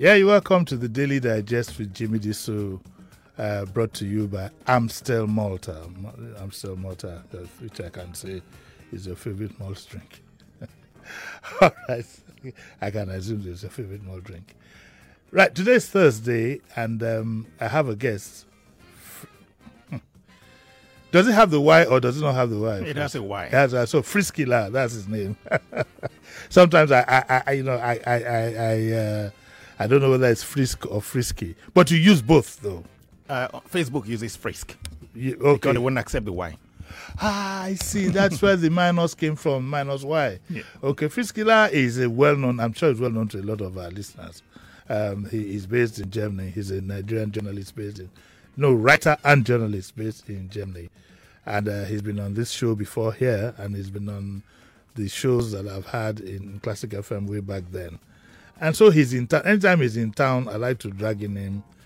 Yeah, you're welcome to the Daily Digest with Jimmy Diso, brought to you by Amstel Malta. Amstel Malta, which I can say is your favorite malt drink. All right. I can assume it's your favorite malt drink. Right, today's Thursday, and I have a guest. Does it have the Y or does it not have the Y? It has a Y. It has so Frisky La, that's his name. Sometimes I don't know whether it's Frisk or Frisky, but you use both though. Facebook uses Frisk Okay. because they won't accept the Y. I see. That's where the minus came from, minus Y. Yeah. Okay, Frisky La is a well-known, I'm sure it's well-known to a lot of our listeners. He is based in Germany. He's a Nigerian journalist writer and journalist based in Germany. And he's been on this show before here, and he's been on the shows that I've had in Classic FM way back then. And so he's in town. Anytime he's in town, I like to drag him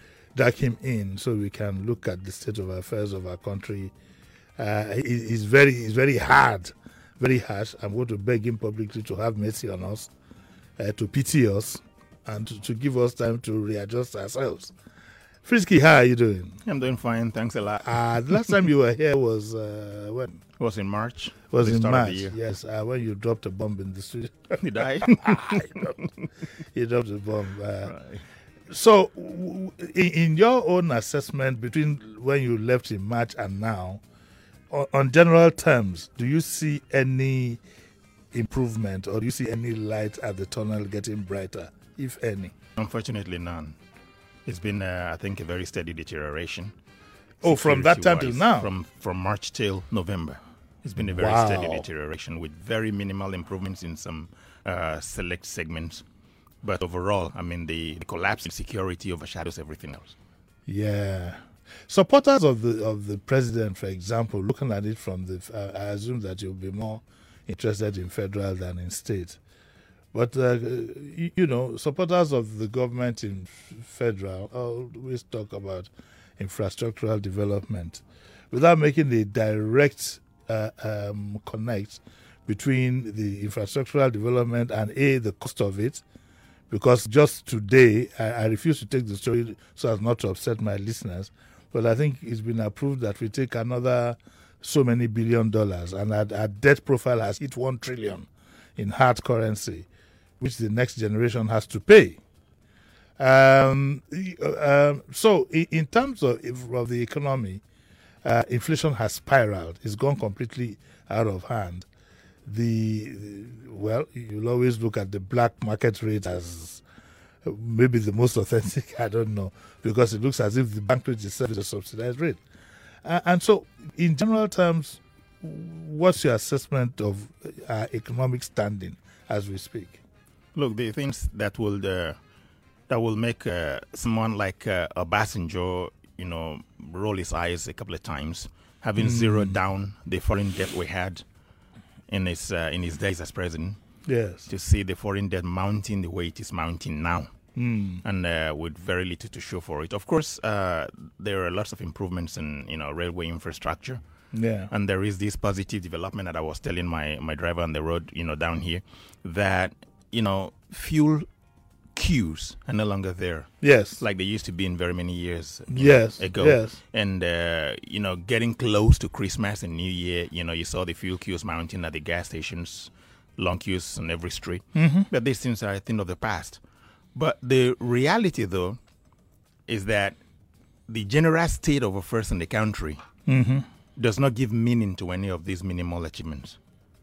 in so we can look at the state of affairs of our country. He's very hard, very harsh. I'm going to beg him publicly to have mercy on us, to pity us, and to give us time to readjust ourselves. Frisky, how are you doing? I'm doing fine. Thanks a lot. The last time you were here was when? It was in March. It was in Of March. the year. Yes, when you dropped a bomb in the studio. Did I? You dropped a bomb. Right. So, in your own assessment between when you left in March and now, on general terms, do you see any improvement or do you see any light at the tunnel getting brighter, if any? Unfortunately, none. It's been, I think, a very steady deterioration. Oh, from that time till now? From March till November. It's been a very steady deterioration with very minimal improvements in some select segments. But overall, I mean, the collapse in security overshadows everything else. Yeah. Supporters of the president, for example, looking at it from I assume that you'll be more interested in federal than in state. But, supporters of the government in federal always talk about infrastructural development without making the direct connect between the infrastructural development and the cost of it. Because just today, I refuse to take the story so as not to upset my listeners, but I think it's been approved that we take another so many $1 billion, and our debt profile has hit 1 trillion in hard currency, which the next generation has to pay. So in terms of the economy, inflation has spiraled. It's gone completely out of hand. You'll always look at the black market rate as maybe the most authentic, I don't know, because it looks as if the bank rate itself is a subsidized rate. And so, in general terms, what's your assessment of economic standing as we speak? Look, the things that will make someone like Obasanjo, roll his eyes a couple of times, having zeroed down the foreign debt we had in his days as president. Yes. To see the foreign debt mounting the way it is mounting now, and with very little to show for it. Of course, there are lots of improvements in railway infrastructure. Yeah. And there is this positive development that I was telling my driver on the road, down here, that fuel queues are no longer there. Yes. Like they used to be in very many years ago. Yes. And, getting close to Christmas and New Year, you saw the fuel queues mounting at the gas stations, long queues on every street. Mm-hmm. But these things are a thing of the past. But the reality, though, is that the general state of affairs in the country does not give meaning to any of these minimal achievements.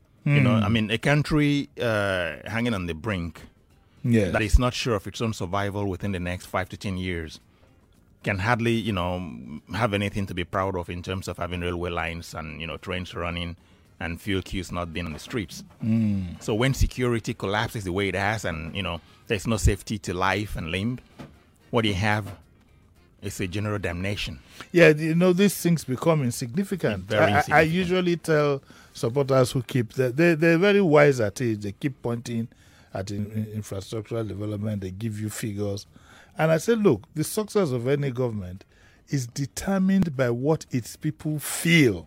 A country hanging on the brink that is not sure of its own survival within the next 5 to 10 years can hardly, have anything to be proud of in terms of having railway lines and, trains running and fuel queues not being on the streets. So when security collapses the way it has and, there's no safety to life and limb, what you have is a general damnation. Yeah, these things become insignificant. Very insignificant. I usually tell supporters who keep, they're very wise at it. They keep pointing at infrastructural development. They give you figures. And I say, look, the success of any government is determined by what its people feel.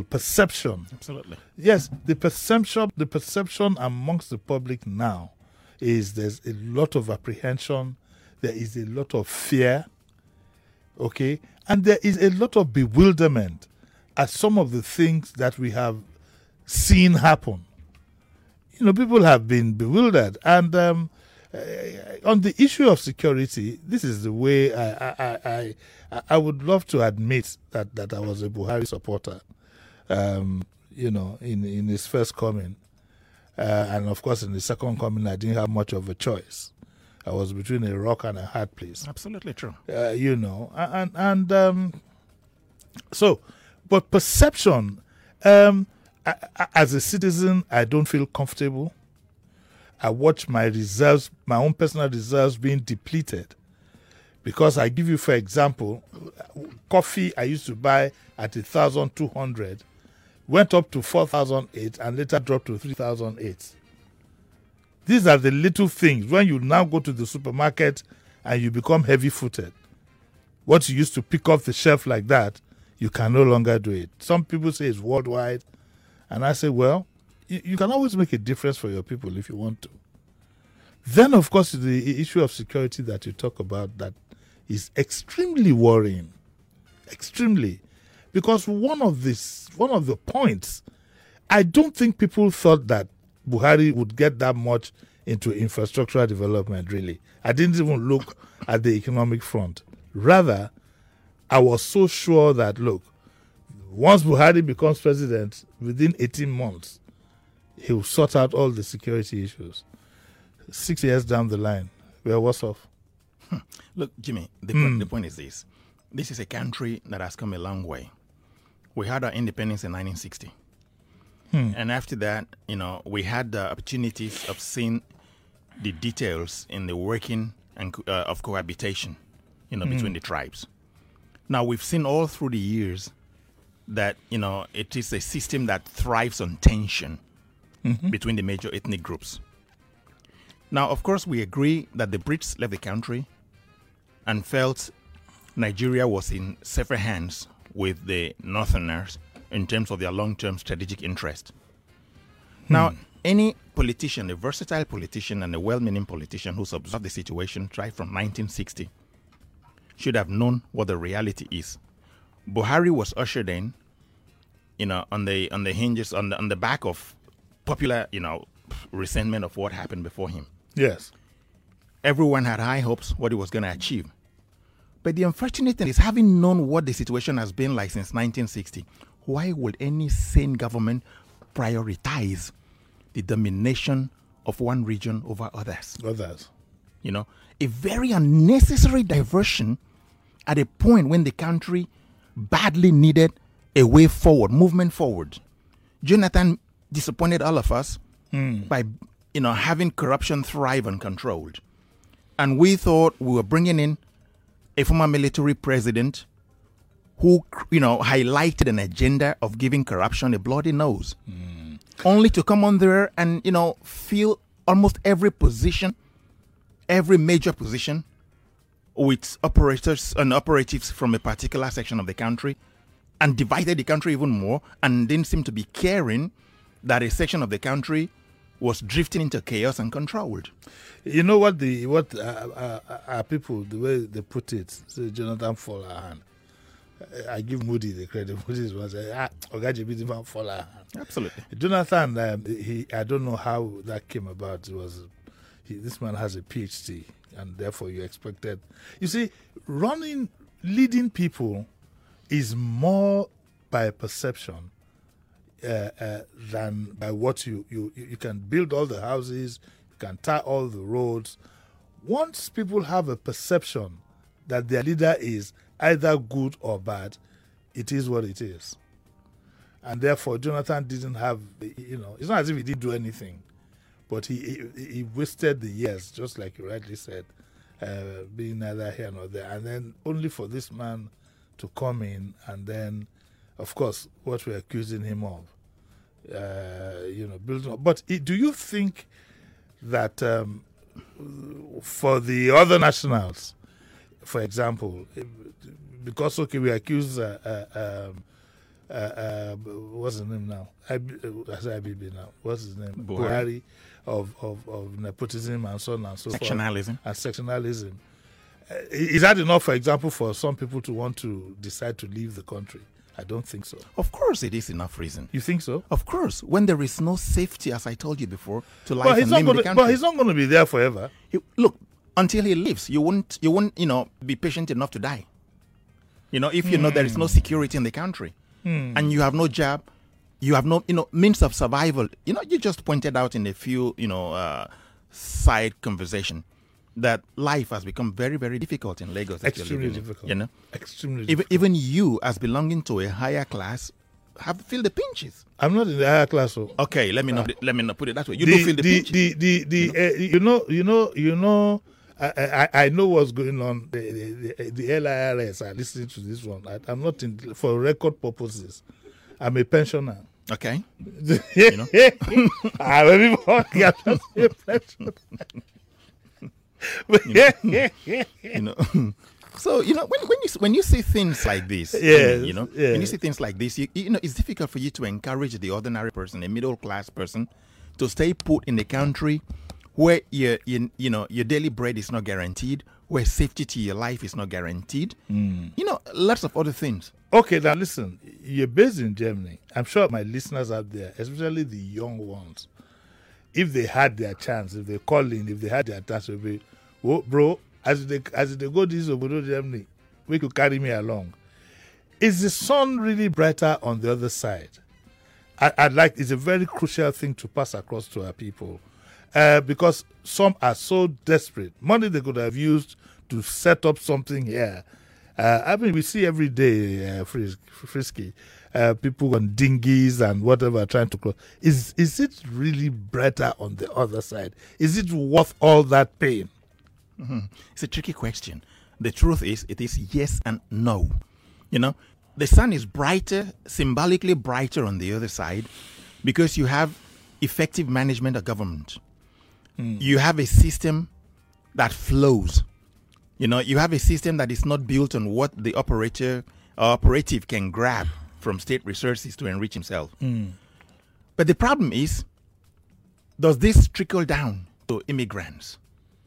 Perception. Absolutely. Yes, the perception amongst the public now is there's a lot of apprehension, there is a lot of fear, okay, and there is a lot of bewilderment at some of the things that we have seen happen. People have been bewildered, and on the issue of security, this is the way I would love to admit that I was a Buhari supporter, in his first coming. And of course, in the second coming, I didn't have much of a choice. I was between a rock and a hard place. Absolutely true. So, but perception, as a citizen, I don't feel comfortable. I watch my reserves, my own personal reserves being depleted. Because I give you, for example, coffee I used to buy at 1,200 went up to 4,008 and later dropped to 3,008. These are the little things. When you now go to the supermarket and you become heavy-footed, what you used to pick off the shelf like that, you can no longer do it. Some people say it's worldwide. And I say, well, you can always make a difference for your people if you want to. Then, of course, the issue of security that you talk about that is extremely worrying. Extremely. Because one of the points, I don't think people thought that Buhari would get that much into infrastructural development, really. I didn't even look at the economic front. Rather, I was so sure that, look, once Buhari becomes president, within 18 months, he will sort out all the security issues. 6 years down the line, we're worse off. Look, Jimmy, the point is this. This is a country that has come a long way. We had our independence in 1960. And after that, we had the opportunities of seeing the details in the working and of cohabitation, between the tribes. Now, we've seen all through the years that, it is a system that thrives on tension between the major ethnic groups. Now, of course, we agree that the Brits left the country and felt Nigeria was in safer hands with the Northerners in terms of their long-term strategic interest. Now, any politician, a versatile politician and a well-meaning politician who's observed the situation right from 1960 should have known what the reality is. Buhari was ushered in, on the hinges, on the back of popular, resentment of what happened before him. Yes. Everyone had high hopes what he was going to achieve. But the unfortunate thing is, having known what the situation has been like since 1960, why would any sane government prioritize the domination of one region over others? A very unnecessary diversion at a point when the country badly needed a way forward, movement forward. Jonathan disappointed all of us by, having corruption thrive uncontrolled. And we thought we were bringing in a former military president who, highlighted an agenda of giving corruption a bloody nose, only to come on there and, fill almost every position, every major position with operators and operatives from a particular section of the country, and divided the country even more, and didn't seem to be caring that a section of the country was drifting into chaos uncontrolled. You know what our people, the way they put it, say Jonathan fall our hand. I give Moody the credit. Moody was Ogaji didn't fall our hand. Absolutely. Jonathan, I don't know how that came about. This man has a PhD, and therefore you expected. You see, leading people is more by perception than by what you can build all the houses, you can tar all the roads. Once people have a perception that their leader is either good or bad, it is what it is. And therefore, Jonathan didn't have, it's not as if he didn't do anything, but he wasted the years, just like you rightly said, being neither here nor there. And then only for this man to come in and then, of course, what we're accusing him of, building up. But do you think that for the other nationals, for example, because, we accuse, what's his name now? I say Abibi now. What's his name? Buhari of nepotism and so on and so forth. Sectionalism. And sectionalism. Is that enough, for example, for some people to want to decide to leave the country? I don't think so. Of course, it is enough reason. You think so? Of course, when there is no safety, as I told you before, to life and limb in the country. But he's not going to be there forever. Look, until he leaves, you won't, be patient enough to die. If you know there is no security in the country, and you have no job, you have no, means of survival. You just pointed out in a few, side conversation that life has become very, very difficult in Lagos. Extremely difficult. Extremely difficult. Even you, as belonging to a higher class, feel the pinches. I'm not in the higher class. So. Okay, let me not put it that way. You do feel the pinches. I know what's going on. The LIRS are listening to this one. I'm not for record purposes. I'm a pensioner. Okay. I'm a pensioner. So when you see things like this, when you see things like this, it's difficult for you to encourage the ordinary person, a middle class person, to stay put in the country where your daily bread is not guaranteed, where safety to your life is not guaranteed. Lots of other things. Okay, now listen, you're based in Germany. I'm sure my listeners out there, especially the young ones, if they had their chance, if they call in, if they had their chance, they'll be, oh, bro, as they go to this Obodo Germany, we could carry me along. Is the sun really brighter on the other side? It's a very crucial thing to pass across to our people, because some are so desperate. Money they could have used to set up something here. We see every day, Frisky, people on dinghies and whatever trying to cross. Is it really brighter on the other side? Is it worth all that pain? It's a tricky question. The truth is, it is yes and no. The sun is brighter, symbolically brighter on the other side, because you have effective management of government. You have a system that flows. You have a system that is not built on what the operative can grab from state resources to enrich himself. But the problem is, does this trickle down to immigrants?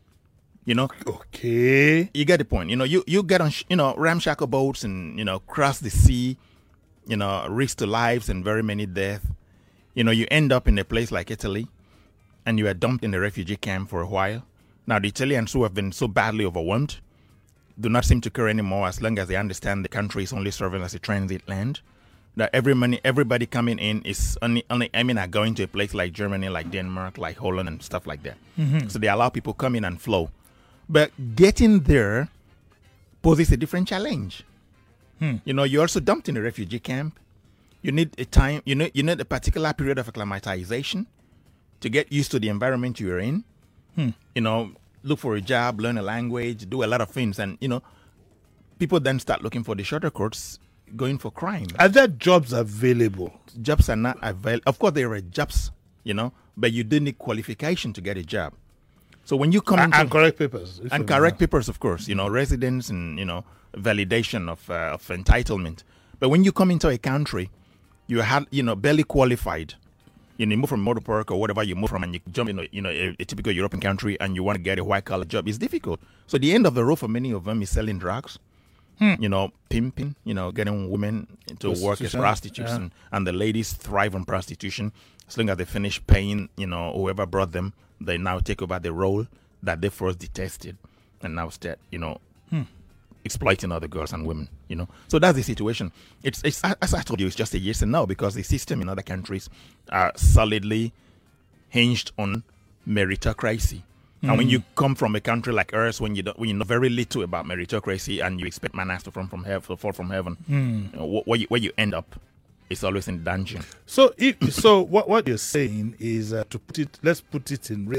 Okay. You get the point. You get on, ramshackle boats and, cross the sea, risk to lives and very many deaths. You end up in a place like Italy and you are dumped in a refugee camp for a while. Now, the Italians who have been so badly overwhelmed do not seem to care anymore as long as they understand the country is only serving as a transit land. That everybody coming in is only aiming at going to a place like Germany, like Denmark, like Holland and stuff like that. So they allow people come in and flow. But getting there poses a different challenge. You're also dumped in a refugee camp. You need a time, you need a particular period of acclimatization to get used to the environment you're in. Look for a job, learn a language, do a lot of things. And, people then start looking for the shorter cuts, going for crime. Are there jobs available? Jobs are not available. Of course, there are jobs, but you do need qualification to get a job. So when you come and correct papers. And correct papers, of course, residence and, validation of entitlement. But when you come into a country, you have, barely qualified. You move from motor park or whatever you move from, and you jump in, a typical European country, and you want to get a white-collar job. It's difficult. So the end of the road for many of them is selling drugs, pimping, getting women to work as prostitutes, and the ladies thrive on prostitution. As long as they finish paying, whoever brought them, they now take over the role that they first detested, and now start, exploiting other girls and women, So that's the situation. It's as I told you, it's just a yes and no, because the system in other countries are solidly hinged on meritocracy. And when you come from a country like ours, when you know very little about meritocracy and you expect manas to fall from heaven, where you end up is always in dungeon. So what you're saying is let's put it in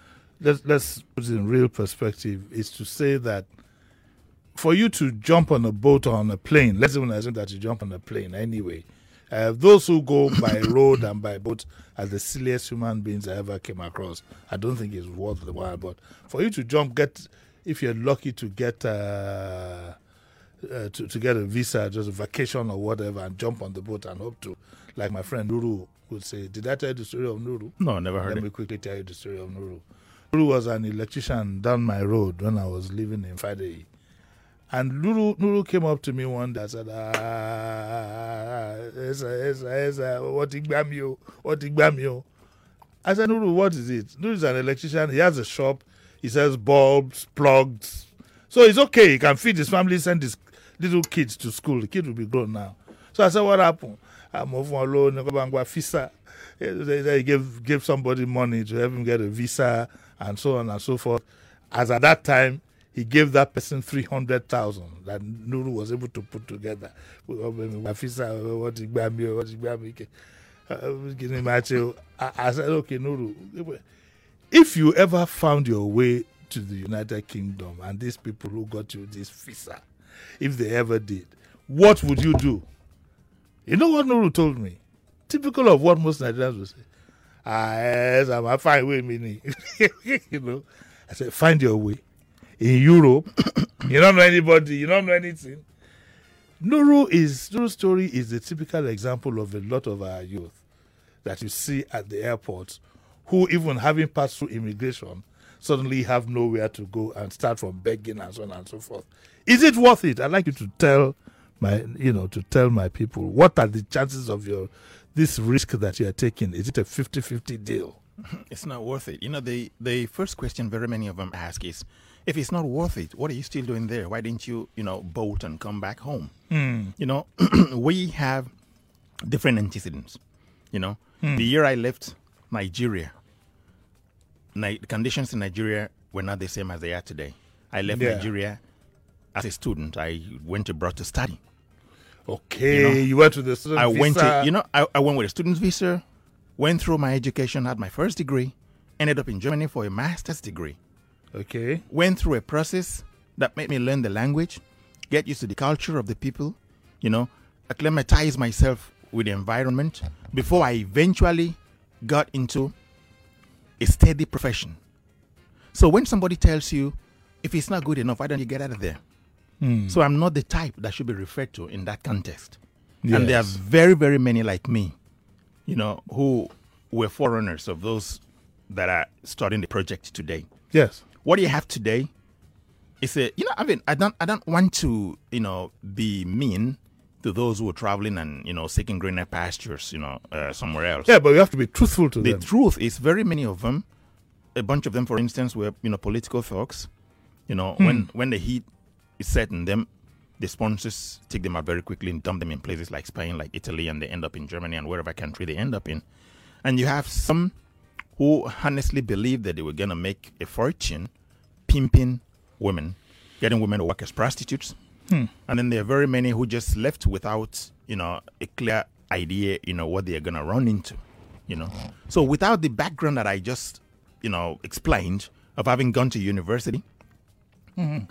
real perspective, is to say that for you to jump on a boat or on a plane, let's even assume that you jump on a plane anyway. Those who go by road and by boat are the silliest human beings I ever came across. I don't think it's worth the while. But for you to jump, if you're lucky to get to get a visa, just a vacation or whatever, and jump on the boat and hope to, like my friend Ruru would say. Did I tell you the story of Nuru? No, never heard Let it. me quickly tell you the story of Nuru. Nuru was an electrician down my road when I was living in Fadei. And Nuru came up to me one day and said, what Igbamio? I said, Nuru, what is it? Nuru is an electrician. He has a shop. He sells bulbs, plugs. So it's okay. He can feed his family, send his little kids to school. The kid will be grown now. So I said, what happened? I'm off on loan, visa. He gave somebody money to help him get a visa and so on and so forth. As at that time, he gave that person 300,000 that Nuru was able to put together. I said, okay, Nuru, if you ever found your way to the United Kingdom and these people who got you this visa, if they ever did, what would you do? You know what Nuru told me? Typical of what most Nigerians would say. Yes, I'm fine with me. You know, I said, find your way. In Europe, you don't know anybody, you don't know anything. Nuru's story is a typical example of a lot of our youth that you see at the airports who, even having passed through immigration, suddenly have nowhere to go and start from begging and so on and so forth. Is it worth it? I'd like you to tell my people, what are the chances of this risk that you are taking? Is it a 50-50 deal? It's not worth it. You know, the first question very many of them ask is, if it's not worth it, what are you still doing there? Why didn't you, bolt and come back home? You know, we have different antecedents. You know, the year I left Nigeria, the conditions in Nigeria were not the same as they are today. I left Nigeria as a student. I went abroad to study. Okay, you went to the student visa. I went with a student's visa, went through my education, had my first degree, ended up in Germany for a master's degree. Okay. Went through a process that made me learn the language, get used to the culture of the people, acclimatize myself with the environment before I eventually got into a steady profession. So when somebody tells you, if it's not good enough, why don't you get out of there? So I'm not the type that should be referred to in that context. Yes. And there are very, very many like me, who were forerunners of those that are starting the project today. Yes. What you have today is I don't want to, be mean to those who are traveling and, seeking greener pastures, somewhere else. Yeah, but you have to be truthful to them. The truth is very many of them, a bunch of them, for instance, were, political thugs. When the heat is set in them, the sponsors take them out very quickly and dump them in places like Spain, like Italy, and they end up in Germany and wherever country they end up in. And you have some who honestly believe that they were going to make a fortune pimping women, getting women to work as prostitutes. And then there are very many who just left without, a clear idea, what they are going to run into, So without the background that I just, explained of having gone to university, and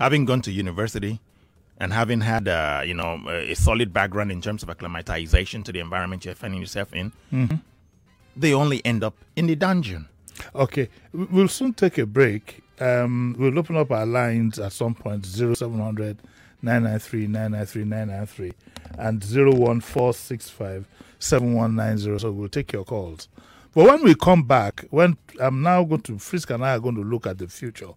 having had, a solid background in terms of acclimatization to the environment you're finding yourself in, they only end up in the dungeon. Okay, we'll soon take a break. We'll open up our lines at some point, 0700 993 993 993 and 01465 7190. So we'll take your calls. But when we come back, when I'm now going to, Frisk and I are going to look at the future,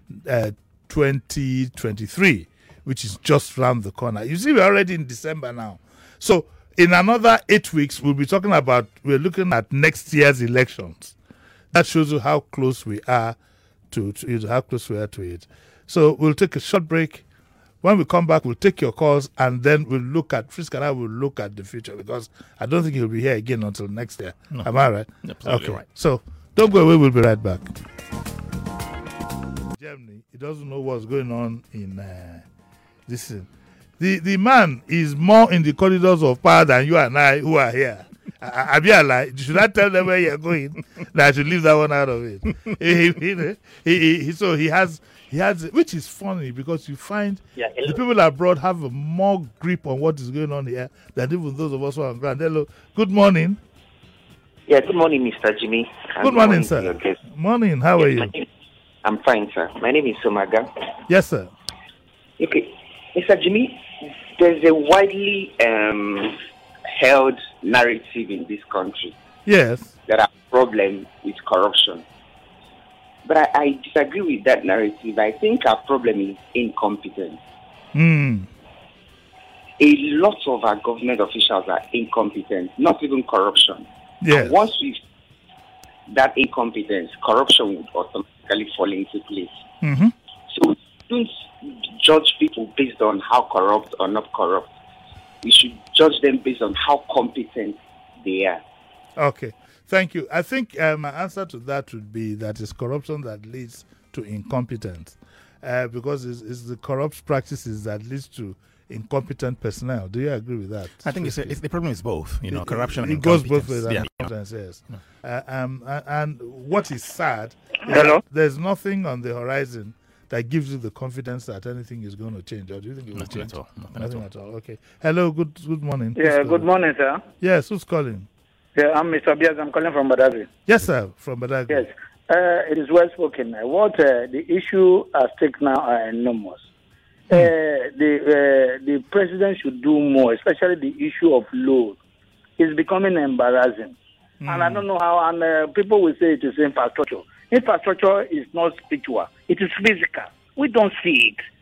2023, which is just around the corner. You see, we're already in December now. So in another 8 weeks, we're looking at next year's elections. That shows you how close we are to it. So we'll take a short break. When we come back, we'll take your calls, and then Frisk and I will look at the future, because I don't think he'll be here again until next year. No. Am I right? Absolutely okay. Right. So don't go away. We'll be right back. Germany, he doesn't know what's going on in this. The man is more in the corridors of power than you and I who are here. Should I tell them where you're going? That I should leave that one out of it. So he has, which is funny, because you find the people abroad have a more grip on what is going on here than even those of us who are on ground. Hello, good morning. Yeah, good morning, Mr. Jimmy. Good morning, sir. Morning, how are you? I'm fine, sir. My name is Somaga. Yes, sir. Okay, Mr. Jimmy, there's a widely held narrative in this country Yes. that our problem is corruption. But I disagree with that narrative. I think our problem is incompetence. Mm. A lot of our government officials are incompetent, not even corruption. Yes. And once we that incompetence, corruption would automatically fall into place. Mm-hmm. So don't judge people based on how corrupt or not corrupt. We should judge them based on how competent they are. Okay. Thank you. I think my answer to that would be that it's corruption that leads to incompetence, because it's the corrupt practices that leads to incompetent personnel. Do you agree with that? I think it's the problem is both, corruption and It goes incompetence. both ways. Yeah. Incompetence, yes. And what is sad, Hello? there's nothing on the horizon that gives you the confidence that anything is going to change. Or do you think it will Nothing change? at all. Nothing at all. Okay. Hello. Good morning. Who's Yeah, calling? good morning, sir. Yes. Who's calling? Yeah, I'm Mr. Biaz. I'm calling from Badagry. Yes, sir. From Badagry. Yes, it is well spoken. What the issue at stake now are enormous. The president should do more, especially the issue of load. It's becoming embarrassing. And I don't know how, and people will say it is infrastructure. Infrastructure is not spiritual. It is physical. We don't see it.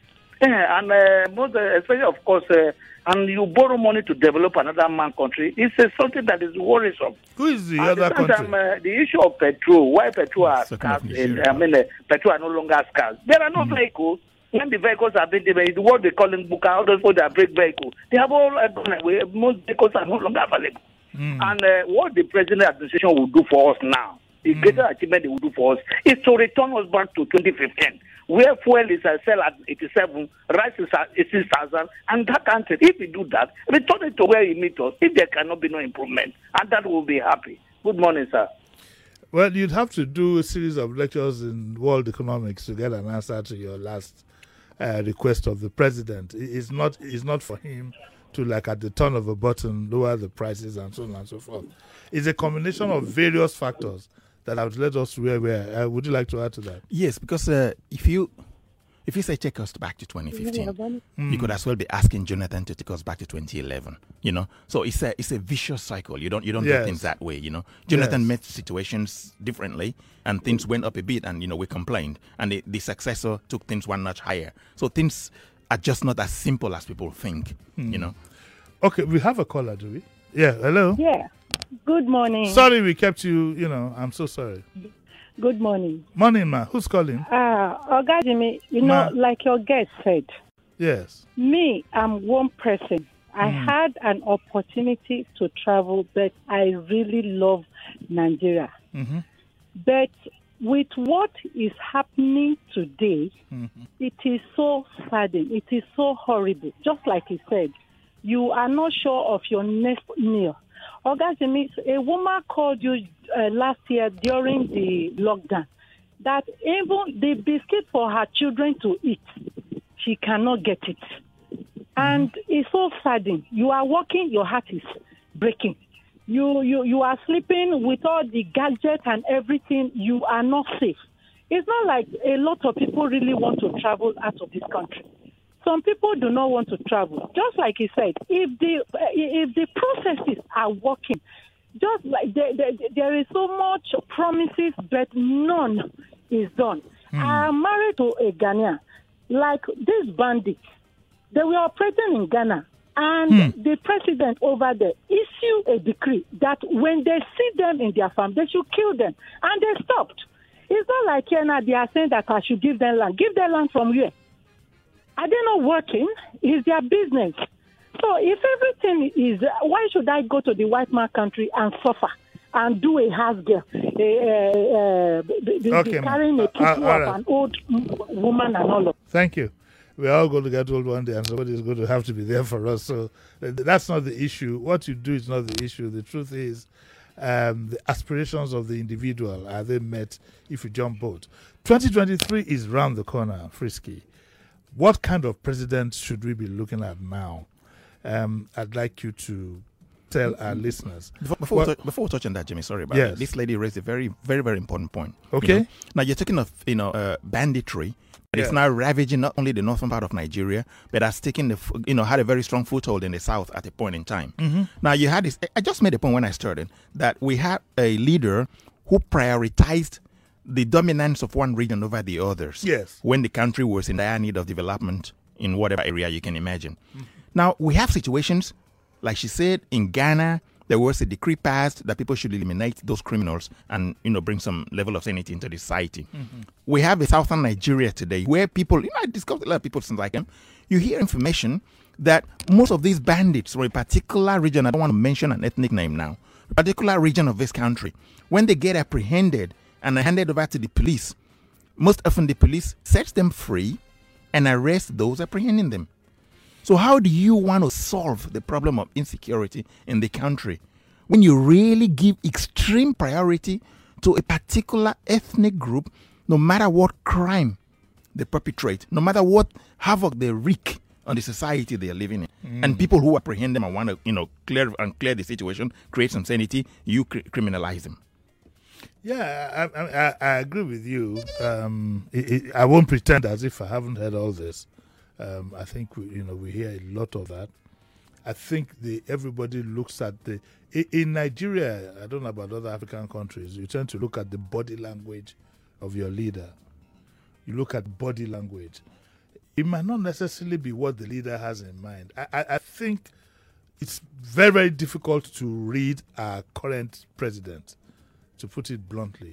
And most, especially, of course, and you borrow money to develop another man country, it's something that is worrisome. Who is the At other the same country? time, the issue of petrol, why petrol are Second of scarce, Nigeria. petrol are no longer scarce. There are no vehicles. When the vehicles are being developed, what they call in Buka, all those for their brake vehicles, they have all gone away. Most vehicles are no longer available. And what the president administration will do for us now, the greater achievement they will do for us, is to return us back to 2015, where fuel is sell at 87, rice is at 6,000, and that country, if we do that, return it to where it meet us, if there cannot be no improvement, and that will be happy. Good morning, sir. Well, you'd have to do a series of lectures in world economics to get an answer to your last request of the president. It's not for him to, like at the turn of a button, lower the prices and so on and so forth. It's a combination of various factors that have led us to where we are. Would you like to add to that? Yes, because if you say take us back to 2015, you could as well be asking Jonathan to take us back to 2011. So it's a vicious cycle. You don't Yes. do things that way. Jonathan Yes. met situations differently, and things went up a bit, and we complained, and the successor took things one notch higher. So things are just not as simple as people think. Okay, we have a caller, do we? Yeah, hello. Yeah. Good morning. Sorry we kept you, I'm so sorry. Good morning. Morning, ma. Who's calling? Oga Jimmy, Ma. like your guest said, Yes. me, I'm one person. I had an opportunity to travel, but I really love Nigeria. Mm-hmm. But with what is happening today, it is so saddening. It is so horrible. Just like he said, you are not sure of your next meal. Oga Jimmy, a woman called you last year during the lockdown that even the biscuit for her children to eat, she cannot get it. And it's so saddening. You are walking, your heart is breaking. You are sleeping with all the gadgets and everything. You are not safe. It's not like a lot of people really want to travel out of this country. Some people do not want to travel. Just like he said, if the processes are working, just like there is so much promises, but none is done. I am married to a Ghanaian. Like these bandits, they were operating in Ghana, and the president over there issued a decree that when they see them in their farm, they should kill them, and they stopped. It's not like here now they are saying that I should give them land. Give them land from where? Are they not working? It's their business. So if everything is, why should I go to the white man country and suffer and do a house girl, carrying a picture of an old woman and all of? Thank you. We're all going to get old one day, and somebody is going to have to be there for us. So that's not the issue. What you do is not the issue. The truth is, the aspirations of the individual, are they met if you jump boat? 2023 is round the corner, Frisky. What kind of president should we be looking at now? I'd like you to tell our listeners. Before we touch on that, Jimmy, sorry about Yes. that. This lady raised a very, very, very important point. Okay. Now you're talking of banditry. But it's Yeah. now ravaging not only the northern part of Nigeria, but has taken had a very strong foothold in the south at a point in time. Now you had this. I just made a point when I started that we had a leader who prioritized the dominance of one region over the others. Yes. When the country was in dire need of development in whatever area you can imagine. Now we have situations, like she said, in Ghana. There was a decree passed that people should eliminate those criminals and, bring some level of sanity into the society. We have a southern Nigeria today where people, I discussed with a lot of people since I came, you hear information that most of these bandits from a particular region, I don't want to mention an ethnic name now, a particular region of this country, when they get apprehended and handed over to the police, most often the police sets them free and arrest those apprehending them. So how do you want to solve the problem of insecurity in the country when you really give extreme priority to a particular ethnic group, no matter what crime they perpetrate, no matter what havoc they wreak on the society they are living in, and people who apprehend them and want to clear the situation, create some sanity, you criminalize them. Yeah, I agree with you. I won't pretend as if I haven't heard all this. I think we hear a lot of that. I think everybody looks at in Nigeria. I don't know about other African countries. You tend to look at the body language of your leader. You look at body language. It might not necessarily be what the leader has in mind. I think it's very, very difficult to read our current president, to put it bluntly.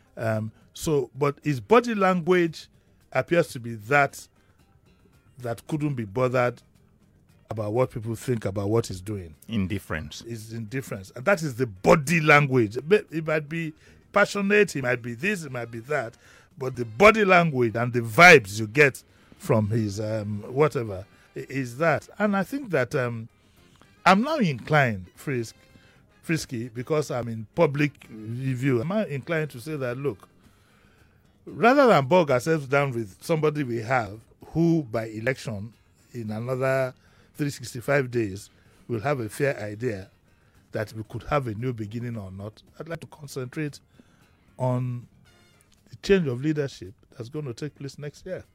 But his body language appears to be that couldn't be bothered about what people think about what he's doing. Indifference. It's indifference. And that is the body language. It might be passionate, it might be this, it might be that, but the body language and the vibes you get from his whatever is that. And I think that I'm now inclined, Frisky, because I'm in public review, I'm now inclined to say that, look, rather than bog ourselves down with somebody we have who by election in another 365 days will have a fair idea that we could have a new beginning or not, I'd like to concentrate on the change of leadership that's going to take place next year.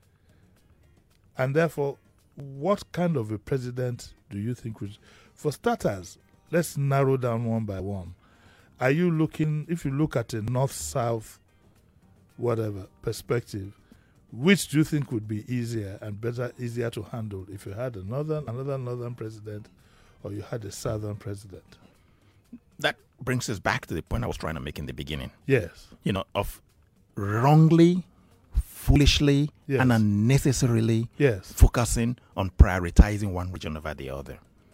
And therefore, what kind of a president do you think would... For starters, let's narrow down one by one. Are you looking, if you look at a north-south, whatever, perspective, which do you think would be easier to handle if you had another northern president or you had a southern president? That brings us back to the point I was trying to make in the beginning. Yes. Of wrongly, foolishly, Yes. and unnecessarily Yes. focusing on prioritizing one region over the other.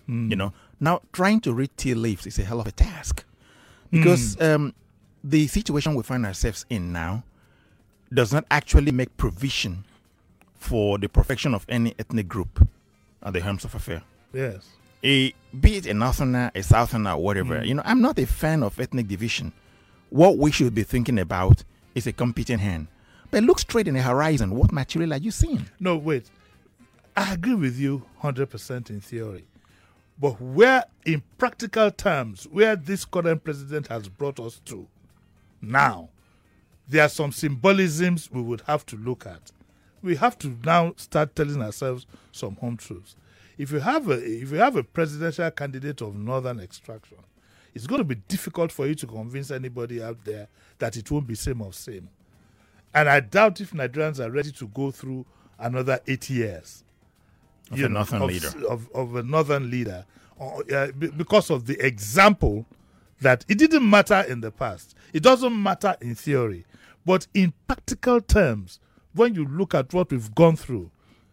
Now trying to read tea leaves is a hell of a task because the situation we find ourselves in now does not actually make provision for the perfection of any ethnic group at the helms of affair. Yes. Be it a northerner, a southerner, whatever. I'm not a fan of ethnic division. What we should be thinking about is a competent hand. But look straight in the horizon. What material are you seeing? No, wait. I agree with you 100% in theory. But where, in practical terms, where this current president has brought us to now, there are some symbolisms we would have to look at. We have to now start telling ourselves some home truths. If you have a presidential candidate of northern extraction, it's going to be difficult for you to convince anybody out there that it won't be same of same. And I doubt if Nigerians are ready to go through another 8 years Of a northern leader. Of a northern leader, because of the example that it didn't matter in the past. It doesn't matter in theory. But in practical terms, when you look at what we've gone through,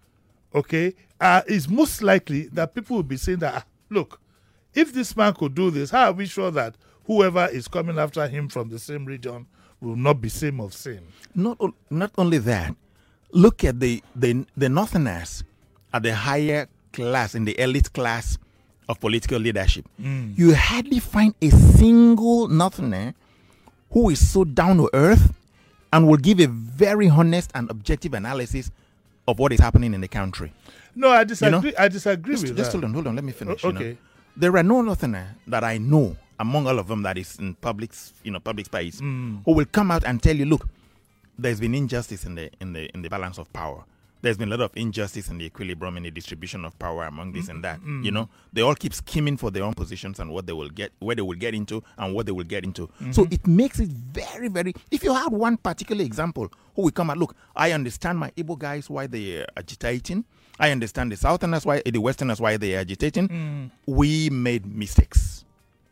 okay, it's most likely that people will be saying that, look, if this man could do this, how are we sure that whoever is coming after him from the same region will not be same of same? Not only that, look at the northerners at the higher class, in the elite class of political leadership. You hardly find a single northerner who is so down to earth and will give a very honest and objective analysis of what is happening in the country. No, I disagree. I disagree with that. Hold on. Let me finish. Okay. There are no Northerner that I know among all of them that is in public space who will come out and tell you, look, there's been injustice in the balance of power. There's been a lot of injustice in the equilibrium in the distribution of power among this and that. They all keep scheming for their own positions and what they will get, where they will get into and what they will get into. So it makes it very, very. If you have one particular example who will come and look, I understand my Igbo guys why they are agitating. I understand the Southerners why the Westerners why they are agitating. We made mistakes.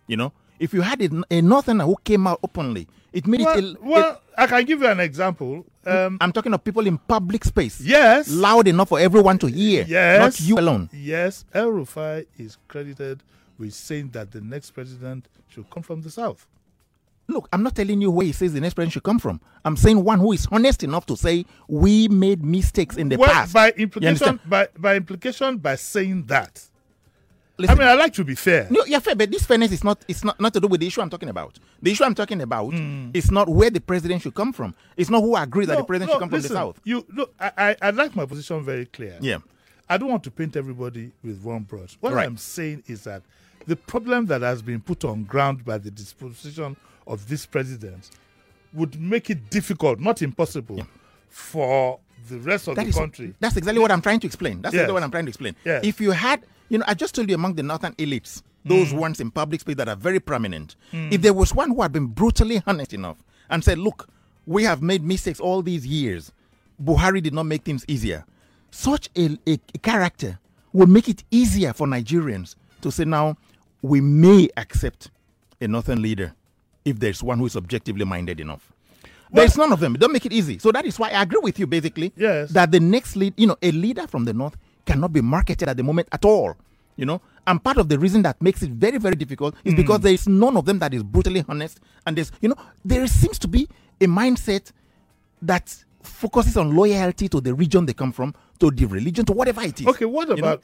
If you had a Northerner who came out openly, it made Well, I can give you an example. I'm talking of people in public space. Yes. Loud enough for everyone to hear. Yes. Not you alone. Yes. El-Rufai is credited with saying that the next president should come from the South. Look, I'm not telling you where he says the next president should come from. I'm saying one who is honest enough to say we made mistakes in the past. By implication, by saying that. Listen, I like to be fair. No, you're fair, but this fairness is not to do with the issue I'm talking about. The issue I'm talking about is not where the president should come from. It's not who agrees that the president should come from the South. I'd like my position very clear. Yeah. I don't want to paint everybody with one brush. What I'm saying is that the problem that has been put on ground by the disposition of this president would make it difficult, not impossible, for the rest of the country. That's exactly what I'm trying to explain. Yes. If you had, I just told you among the northern elites, those ones in public space that are very prominent, if there was one who had been brutally honest enough and said, look, we have made mistakes all these years. Buhari did not make things easier. Such a character will make it easier for Nigerians to say now, we may accept a northern leader if there's one who is objectively minded enough. There's none of them. Don't make it easy. So that is why I agree with you, basically, that the next lead, a leader from the north cannot be marketed at the moment at all. And part of the reason that makes it very, very difficult is because there is none of them that is brutally honest. And there seems to be a mindset that focuses on loyalty to the region they come from, to the religion, to whatever it is. Okay, what about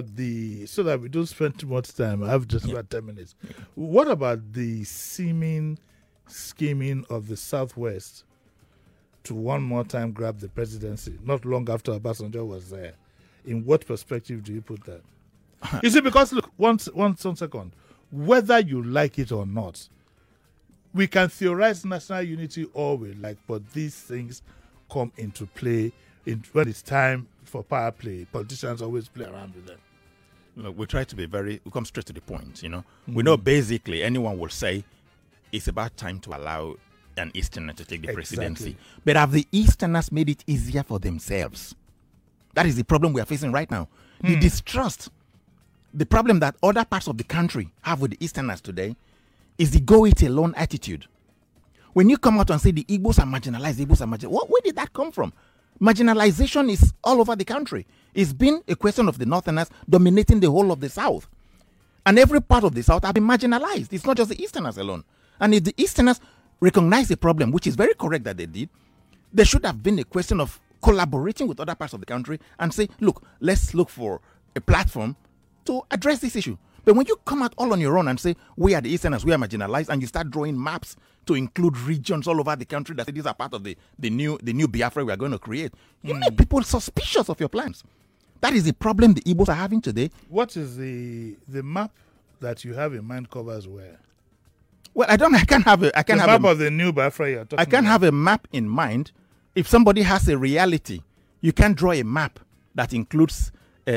so that we don't spend too much time, I have just about 10 minutes. What about the seeming scheming of the Southwest to one more time grab the presidency, not long after Obasanjo was there? In what perspective do you put that? You see, because look, one second, whether you like it or not, we can theorize national unity all we like, but these things come into play when it's time for power play. Politicians always play around with them. Look, we try to be we come straight to the point, We know basically anyone will say it's about time to allow an Easterner to take the presidency. But have the Easterners made it easier for themselves? That is the problem we are facing right now. The distrust, the problem that other parts of the country have with the Easterners today is the go-it-alone attitude. When you come out and say the Igbos are marginalized, where did that come from? Marginalization is all over the country. It's been a question of the Northerners dominating the whole of the South. And every part of the South have been marginalized. It's not just the Easterners alone. And if the Easterners recognize the problem, which is very correct that they did, there should have been a question of collaborating with other parts of the country and say, look, let's look for a platform to address this issue. But when you come out all on your own and say, we are the Easterners, we are marginalized, and you start drawing maps to include regions all over the country that these are part of the new Biafra we are going to create, you make people suspicious of your plans. That is the problem the Igbos are having today. What is the map that you have in mind covers where? Well, I can't have a map of the new Biafra you're talking about. I can't have a map in mind. If somebody has a reality, you can't draw a map that includes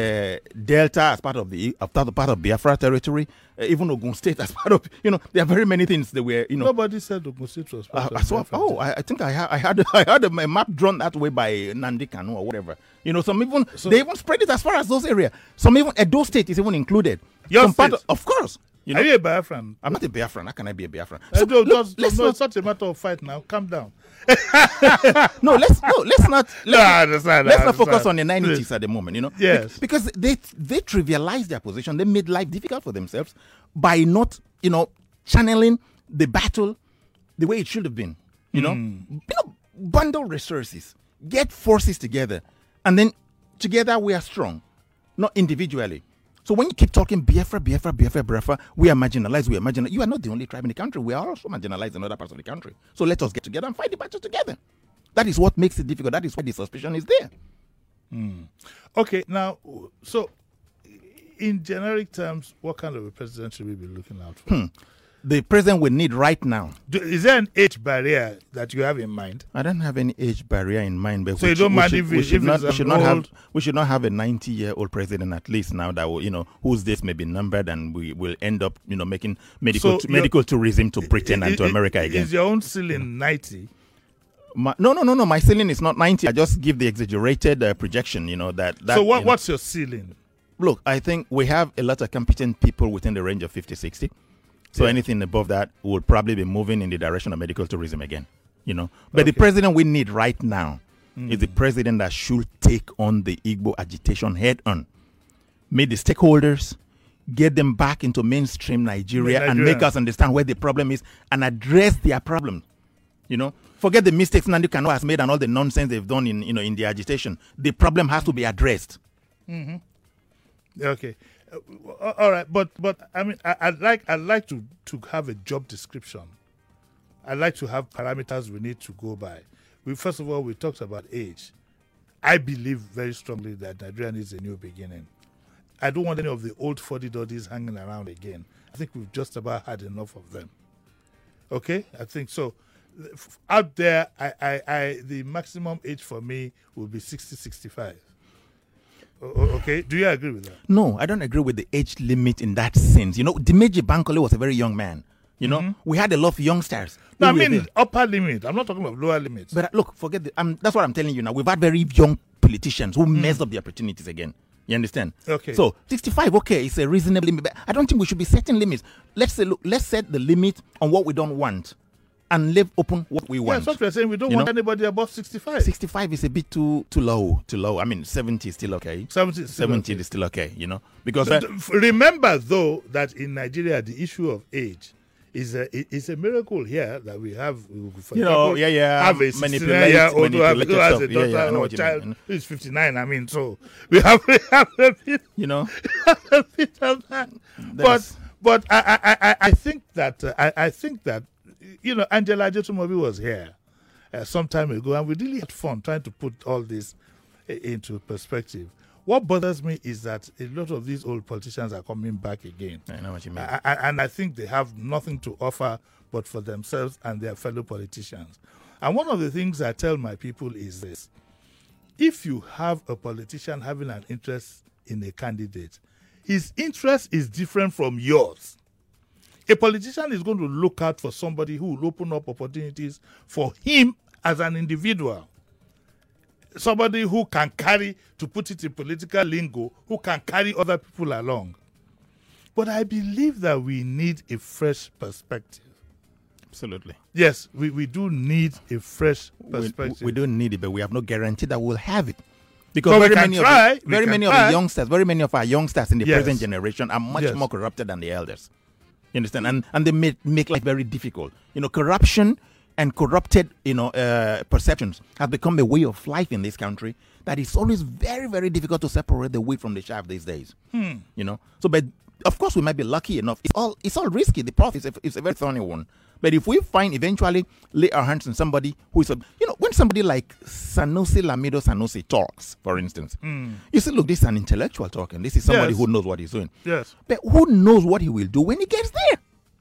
Delta as part of Biafra territory, even Ogun State as part of, there are very many things that were, Nobody said Ogun State was part of Biafra. I think I had a map drawn that way by Nandi Kanu or whatever. They even spread it as far as those areas. Some even Edo State is even included. Your state? Of course. Are you a Biafran? I'm not a Biafran. How can I be a Biafran? It's such a matter of fight now. Calm down. Let's not focus on the 90s at the moment, Yes. Because they trivialized their position. They made life difficult for themselves by not, channeling the battle the way it should have been. Bundle resources, get forces together, and then together we are strong, not individually. So when you keep talking Biafra, we are marginalized, you are not the only tribe in the country. We are also marginalized in other parts of the country. So let us get together and fight the battle together. That is what makes it difficult. That is why the suspicion is there. Okay, now, so in generic terms, what kind of a president should we be looking out for? The president we need right now. Is there an age barrier that you have in mind? I don't have any age barrier in mind, but so you don't mind if we should not have a 90-year-old president at least now that will, whose days may be numbered, and we will end up, making medical tourism to Britain and to America again. Is your own ceiling 90? No. My ceiling is not 90. I just give the exaggerated projection. So what's your ceiling? Look, I think we have a lot of competent people within the range of 50, 60. So anything above that will probably be moving in the direction of medical tourism again, But the president we need right now is the president that should take on the Igbo agitation head on. Meet the stakeholders, get them back into mainstream Nigeria and make us understand where the problem is and address their problem. Forget the mistakes Nnamdi Kanu has made and all the nonsense they've done in the agitation. The problem has to be addressed. Mm-hmm. Okay. All right, but I mean, I'd like to have a job description. I'd like to have parameters we need to go by. First of all, we talked about age. I believe very strongly that Nigeria needs a new beginning. I don't want any of the old 40-doddies hanging around again. I think we've just about had enough of them. Okay, I think so. Out there, the maximum age for me will be 60, 65. Okay, do you agree with that? No, I don't agree with the age limit in that sense. Dimeji Bankole was a very young man. We had a lot of youngsters. No, I mean upper limit. I'm not talking about lower limits. But look, forget that's what I'm telling you now. We've had very young politicians who messed up the opportunities again. You understand? Okay. So 65, okay, it's a reasonable limit. But I don't think we should be setting limits. Let's set the limit on what we don't want and leave open what we want. That's what we're saying. We don't want anybody above 65. 65 is a bit too low. I mean, 70 is still okay. 70 is still okay, Because remember, though, that in Nigeria, the issue of age is a miracle here that we have. For example, have a 69-year-old who has a daughter or a child who is 59. I mean, so we have a bit, a bit of that. But I think that. Angela Ajetumobi was here some time ago, and we really had fun trying to put all this into perspective. What bothers me is that a lot of these old politicians are coming back again. I know what you mean. And I think they have nothing to offer but for themselves and their fellow politicians. And one of the things I tell my people is this. If you have a politician having an interest in a candidate, his interest is different from yours. A politician is going to look out for somebody who will open up opportunities for him as an individual. Somebody who can carry, to put it in political lingo, who can carry other people along. But I believe that we need a fresh perspective. Absolutely. Yes, we do need a fresh perspective. We don't need it, but we have no guarantee that we'll have it. Because very many of our youngsters in the present generation are much more corrupted than the elders. You understand? And they make life very difficult. Corruption and corrupted, perceptions have become a way of life in this country that is always very, very difficult to separate the wheat from the chaff these days. So, but of course, we might be lucky enough. It's all risky. The path is a very thorny one. But if we eventually lay our hands on somebody who is, when somebody like Sanusi Lamido Sanusi talks, for instance, you say, look, this is an intellectual talking. This is somebody who knows what he's doing. Yes. But who knows what he will do when he gets there?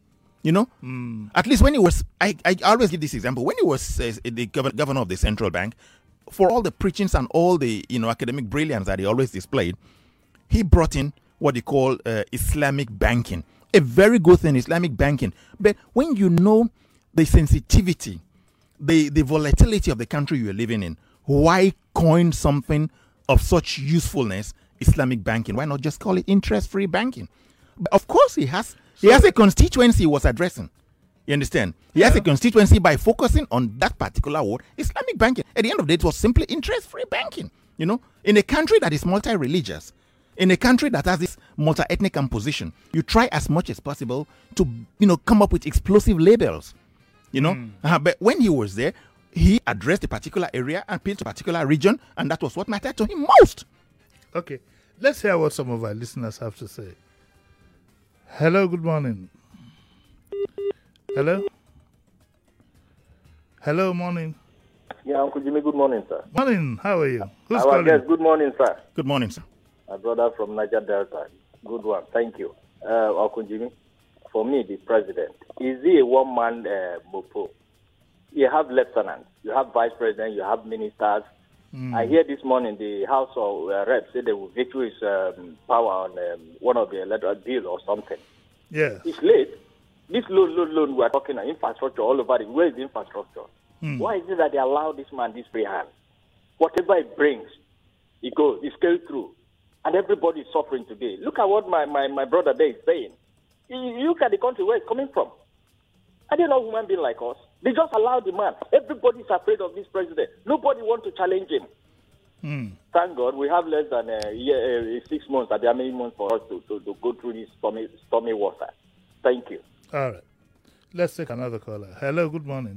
At least when he was, I always give this example, when he was the governor of the central bank, for all the preachings and all the, academic brilliance that he always displayed, he brought in what they call Islamic banking. A very good thing, Islamic banking. But when you know the sensitivity, the volatility of the country you're living in, why coin something of such usefulness, Islamic banking? Why not just call it interest-free banking? But of course, he has a constituency he was addressing. You understand? He has a constituency by focusing on that particular word, Islamic banking. At the end of the day, it was simply interest-free banking. In a country that is multi-religious, in a country that has this multi-ethnic composition, you try as much as possible to, come up with explosive labels, But when he was there, he addressed a particular area and appealed to a particular region, and that was what mattered to him most. Okay, let's hear what some of our listeners have to say. Hello, good morning. Hello? Hello, morning. Yeah, Uncle Jimmy, good morning, sir. Morning, how are you? Who's calling? calling? Good morning, sir. Good morning, sir. My brother from Niger Delta. Good one. Thank you. Okunjimi, for me, the president, is he a one-man mopo? You have lieutenants, you have vice president, you have ministers. I hear this morning the House of Reps say they will veto his power on one of the electoral bill or something. Yeah. It's late. This loan we are talking about infrastructure all over the where is the infrastructure? Why is it that they allow this man this free hand? Whatever it brings, it goes, it scales through. And everybody is suffering today. Look at what my brother there is saying. You look at the country where it's coming from. Are they not human beings like us? They just allow the man. Everybody is afraid of this president. Nobody wants to challenge him. Thank God we have less than 6 months, and there are many months for us to go through this stormy water. Thank you. All right. Let's take another caller. Hello, good morning.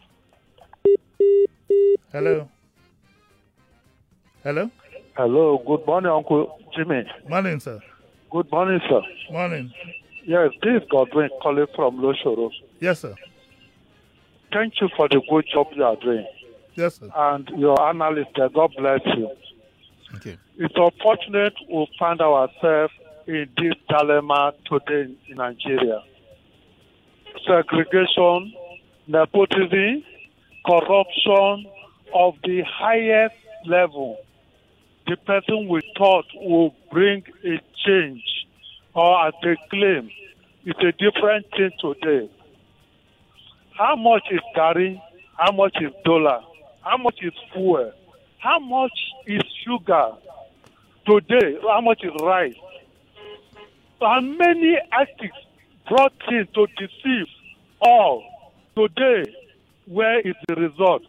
Hello. Hello. Hello, good morning, Uncle Jimmy. Morning, sir. Good morning, sir. Morning. Yes, this is Godwin calling from Loshoro. Yes, sir. Thank you for the good job you are doing. Yes, sir. And your analyst, God bless you. Okay. It's unfortunate we find ourselves in this dilemma today in Nigeria. Segregation, nepotism, corruption of the highest level. The person we thought will bring a change or as they claim, it's a different thing today. How much is curry? How much is dollar? How much is fuel? How much is sugar? Today, how much is rice? And many acts brought in to deceive all. Today, where is the result?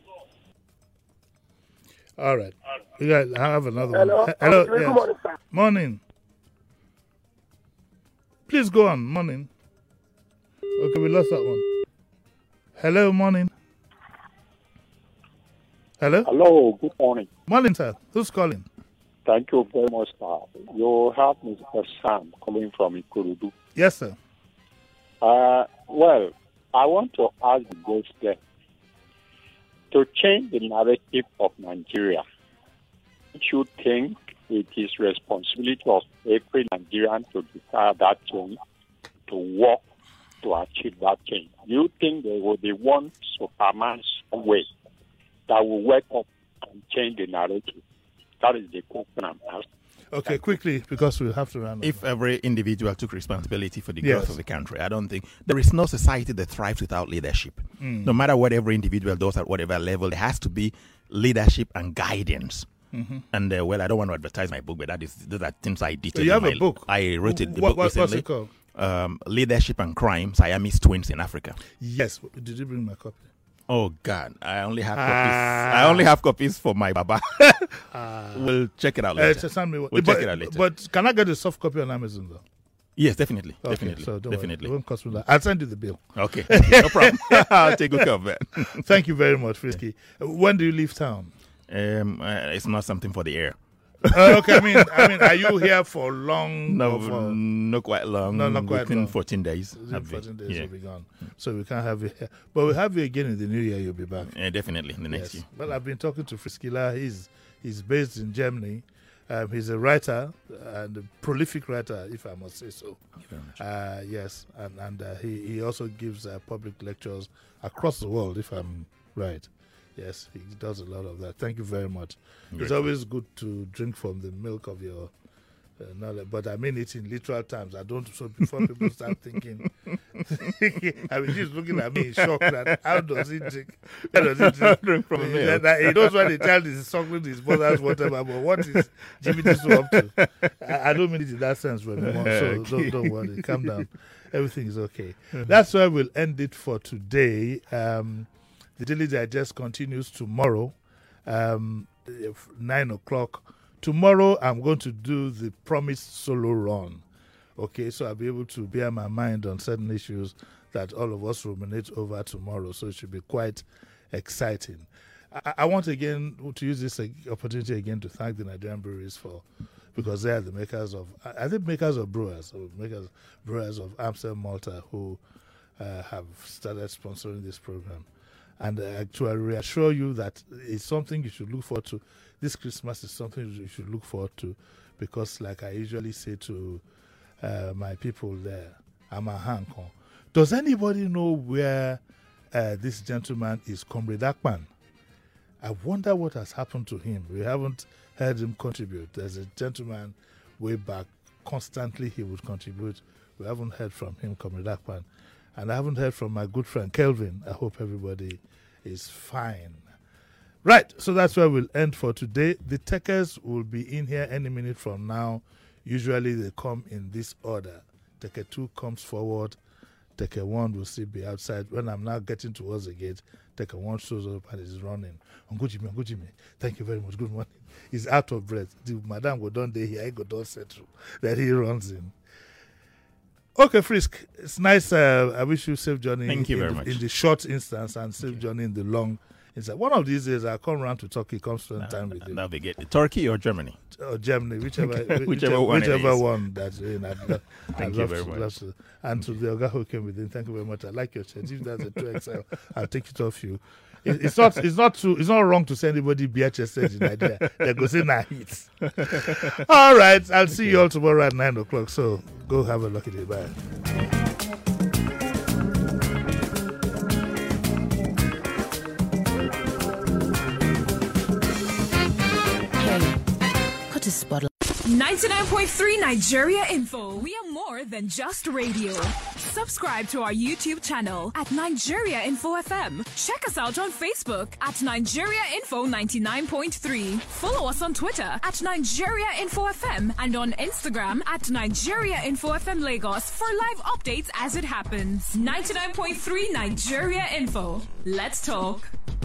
All right. We got. I have another Hello. one. Hello. Good Yes. morning, sir. Morning. Please go on. Morning. Okay, we lost that one. Hello. Morning. Hello. Hello, good morning. Morning, sir. Who's calling? Thank you very much, sir. You have Mr. Sam calling from Ikurudu. Yes, sir. Well, I want to ask the guest to change the narrative of Nigeria. Don't you think it is responsibility of every Nigerian to desire that change, to work to achieve that change? Do you think there will be one Superman somewhere that will wake up and change the narrative? That is the question I'm asking. Okay, quickly, because we have to run. If every individual took responsibility for the Yes. growth of the country, I don't think there is no society that thrives without leadership. No matter what every individual does at whatever level, there has to be leadership and guidance. And well, I don't want to advertise my book, but those are things I did. So you have a book? I wrote it. The What- book what's recently. it called? Leadership and Crime: Siamese Twins in Africa. Yes. Did you bring my copy? Oh God, I only have copies. I only have copies for my Baba. We'll check it out later. Send me. We'll check it out later. But can I get a soft copy on Amazon though? Yes, definitely, Okay, definitely, so don't worry. definitely. It won't cost me that. I'll send you the bill. Okay, no problem. I'll take good care of that. Thank you very much, Frisky. When do you leave town? It's not something for the air. Okay, I mean, are you here for long? No, or for, not quite long. No, not quite Within long. 14 days. within I'll be- 14 days yeah. you'll be gone. So we can't have you here. But we'll have you again in the new year. You'll be back. Yeah, definitely in the next Yes. year. Well, I've been talking to Friskila. He's based in Germany. He's a writer and a prolific writer, if I must say so. Thank you very much. Yes, and he also gives public lectures across the world, if I'm right. Yes, he does a lot of that. Thank you very much. It's always good to drink from the milk of your knowledge, but I mean it in literal terms. I don't, so before people start thinking, I mean, he's looking at me in shock that how does he drink? How does he drink from milk? He knows when the child is suckling his mother's whatever, but what is Jimmy so up to? I don't mean it in that sense anymore, so don't worry. Calm down. Everything is okay. That's why we'll end it for today. The Daily Digest continues tomorrow, 9 o'clock. Tomorrow, I'm going to do the promised solo run. Okay, so I'll be able to bear my mind on certain issues that all of us ruminate over tomorrow. So it should be quite exciting. I want again to use this opportunity again to thank the Nigerian breweries because they are the makers of, are they makers of brewers, or brewers of Amstel Malta who have started sponsoring this program. And to reassure you that it's something you should look forward to. This Christmas is something you should look forward to because, like I usually say to my people there, Amahanko. Does anybody know where this gentleman is, Comrade Akpan? I wonder what has happened to him. We haven't heard him contribute. There's a gentleman way back, constantly he would contribute. We haven't heard from him, Comrade Akpan. And I haven't heard from my good friend Kelvin. I hope everybody is fine. Right, so that's where we'll end for today. The takers will be in here any minute from now. Usually they come in this order. Taker 2 comes forward. Taker 1 will still be outside. When I'm now getting towards the gate, Taker 1 shows up and is running. Ngujimi, thank you very much. Good morning. He's out of breath. The madam go down there here, I go down settle. Then he runs in. Okay, Frisk, it's nice. I wish you safe journey. Thank you very much. In the short instance and safe journey in the long instance. One of these days, I'll come around to Turkey, come spend time with you. That'll be good. Turkey or Germany? Or Germany, whichever one that's in. Thank you very much. And to the Oga who came with him, thank you very much. I like your shirt. If that's a 2XL, I'll take it off you. It's not wrong to say anybody BHS in Nigeria. They go say nah hits. All right, I'll see you all tomorrow at 9 o'clock. So go have a lucky day. Bye. Put a spotlight. 99.3 Nigeria Info. We are more than just radio. Subscribe to our YouTube channel at Nigeria Info FM. Check us out on Facebook at Nigeria Info 99.3. Follow us on Twitter at Nigeria Info FM and on Instagram at Nigeria Info FM Lagos for live updates as it happens. 99.3 Nigeria Info. Let's talk.